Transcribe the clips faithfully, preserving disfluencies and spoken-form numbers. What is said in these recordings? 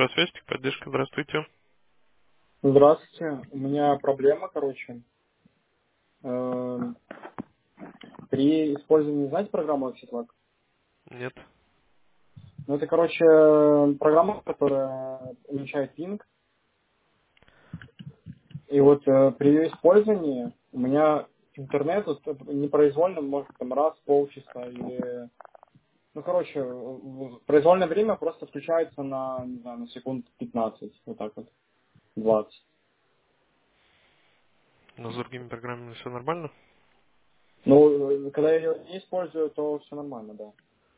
Центросвязь, поддержка, здравствуйте. Здравствуйте. У меня проблема, короче. Эм, При использовании, знаете, программу Exitlag? Нет. Ну, это, короче, программа, которая уменьшает пинг. И вот э, при ее использовании у меня интернет вот, непроизвольно, может, там раз в полчаса или... Ну, короче, в- произвольное время просто включается на, не знаю, на секунд пятнадцать, вот так вот, двадцать. Но с другими программами все нормально? Ну, э, когда я ее не использую, то все нормально, да.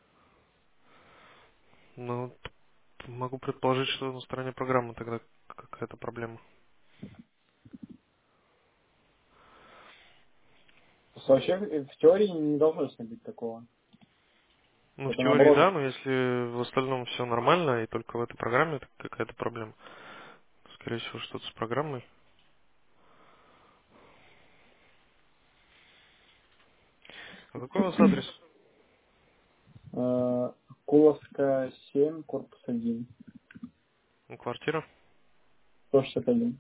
Ну, т- могу предположить, что на стороне программы тогда какая-то проблема. Просто вообще э, в теории не должно с ним быть такого. Ну, в Это теории наоборот. да, но если в остальном все нормально, и только в этой программе это какая-то проблема. Скорее всего, что-то с программой. А какой у вас адрес? Э, Куловская семь, корпус один, Ну, квартира? сто шестьдесят один.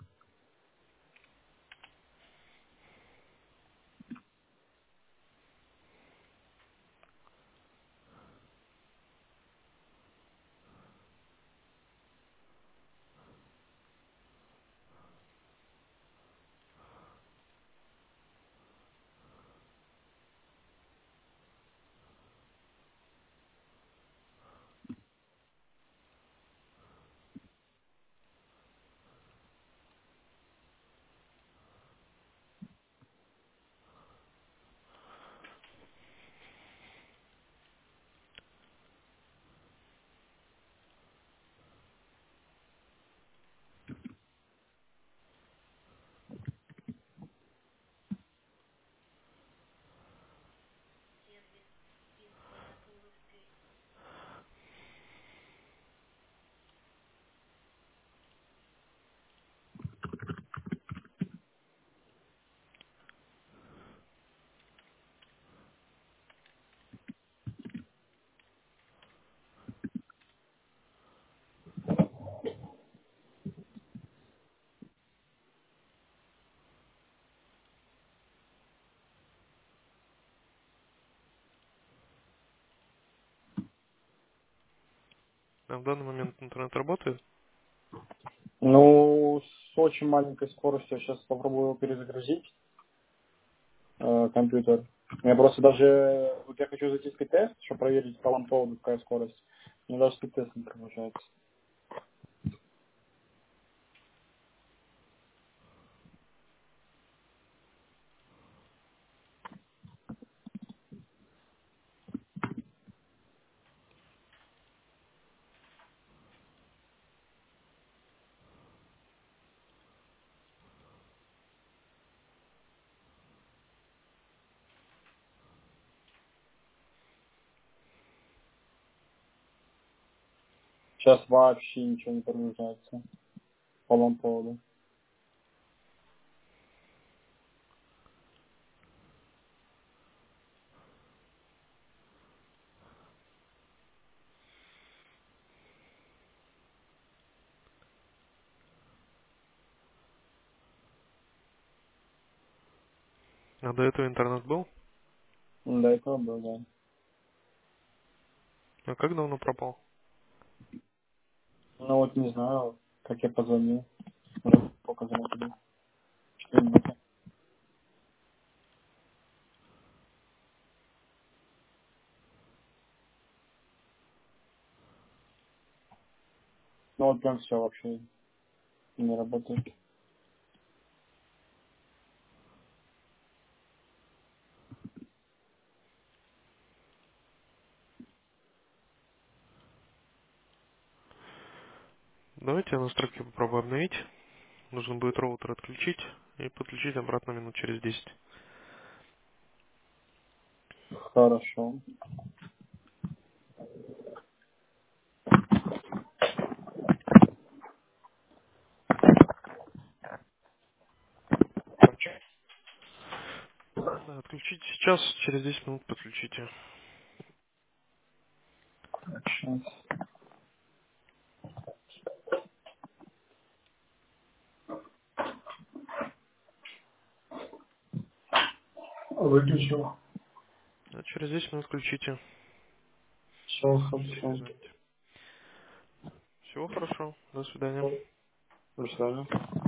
А в данный момент интернет работает? Ну, с очень маленькой скоростью. Сейчас попробую его перезагрузить, э, компьютер. Я просто даже, вот я хочу зайти в тест, чтобы проверить по ламповоду какая скорость. Мне даже тест не прогружается. Сейчас вообще ничего не прогружается по ламповоду. А до этого интернет был? Ну, до этого был, да. А как давно пропал? Ну вот не знаю, как я позвонил. Уже сколько звонок был? Четыре минуты. Ну вот прям все вообще не работает. Давайте я настройки попробую обновить. Нужно будет роутер отключить и подключить обратно минут через десять. Хорошо. Да, отключите сейчас, через десять минут подключите. Сейчас. Выключил. А через десять минут включите. Все, Можете хорошо. перезвонить. Всего хорошо. До свидания. До свидания.